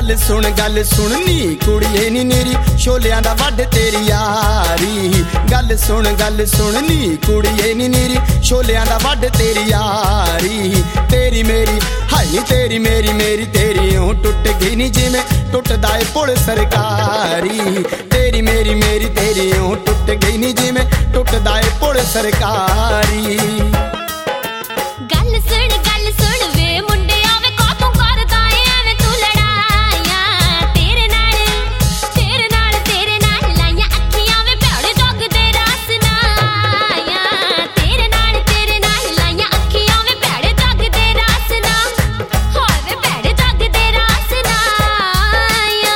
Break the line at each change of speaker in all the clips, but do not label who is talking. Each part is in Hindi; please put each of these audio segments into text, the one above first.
गल सुन नी कुड़िए नी मेरी छोलियां दा वड तेरी यारी। गल सुन नी कुड़िए नी मेरी छोलियां दा वड तेरी यारी। तेरी मेरी हाय नी तेरी मेरी तेरी ऊं टुट गई नी जिवें टुटदा ए पुल सरकारी। तेरी मेरी तेरी ऊं टुट गई नी जिवें टुटदा ए पुल सरकारी।
गल सुन वे मुंडिया वे कातों करदा ए एवें तू लड़ाइयां। तेरे नाल लाइयां अखियां वे भैड़े जग दे रास नाइयां। तेरे नाल लाइयां अखियां वे भैड़े जग दे रास ना। हाय वे भैड़े जग दे रास नाइयां।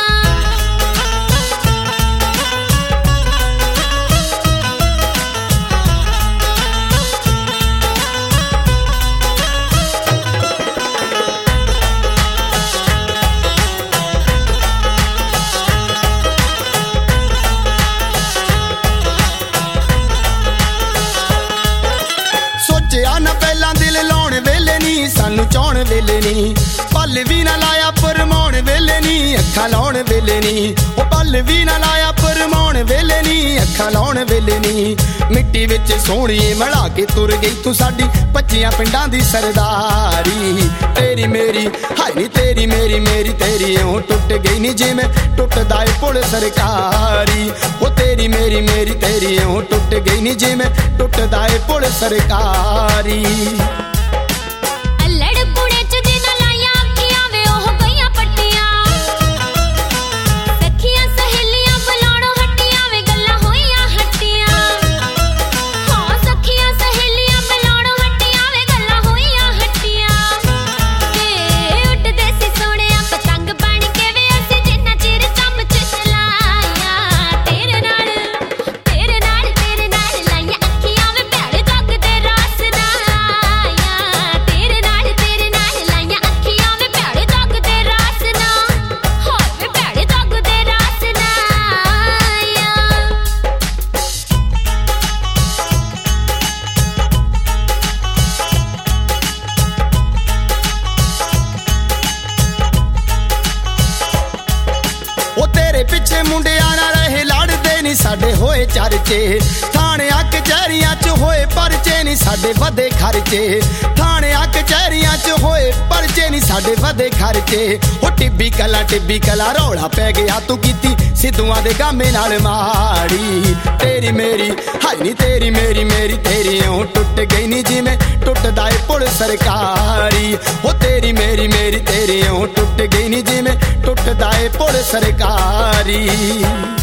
सोचिया ना पहला दिल लाउण वेले नी सानू चाउण वेले नी। पल भी ना लाया परमाउण वेले नी अखां लाउण वेले नी। ओ पल भी ना लाया परमाउण वेले नी अखां लाउण वेले नी। मिट्टी विच सोहणीए मिला के तुर गई तू साडी 25 पिंडां दी सरदारी। तेरी मेरी हाय नी तेरी मेरी तेरी ऊं टुट गई नी जिवें टुटदा ए पुल सरकारी। ओ तेरी मेरी तेरी ऊं टुट गई नी जिवें टुटदा ए पुल सरकारी।
अल्लड़ पुणे च जिन्ना लाइयां अखियां वे ओह गईयां पट्टियां। सखियां सहेलियां बुलाणो हट्टियां वे गल्लां होईयां हट्टियां। हाँ सखियां सहेलियां बुलाणो हट्टियां वे गल्लां होईयां हट्टियां। ते उड्डदे सी सोहणिया पतंग बण के वे असीं जिन्ना चिर चम च चलाइयां। तेरे नाल लाइयां अखियां वे भैड़े जग दे रास नाइयां। तेरे नाल लाइयां अखियां वे भैड़े जग दे रास ना। हाय वे भैड़े जग दे रास नाइयां।
ओ तेरे पिछे मुंडिया ना रहे लड़दे नी साडे होए चर्चे। थाणियां कचहरियां च होए परचे नी साडे वधे खर्चे। थाणियां कचहरियां च होए परचे नी साडे वधे खर्चे। ओ टिब्बी कला रौला पै गया तू कीती सिद्धूआं दे गामे नाल माड़ी। तेरी मेरी हाय नी तेरी मेरी तेरी ऊं टुट गई नी जिवें टुटदा ए पुल सरकारी। ओ तेरी मेरी तेरी ऊं टुट गई नी जिवें टुटदा ए पुल सरकारी।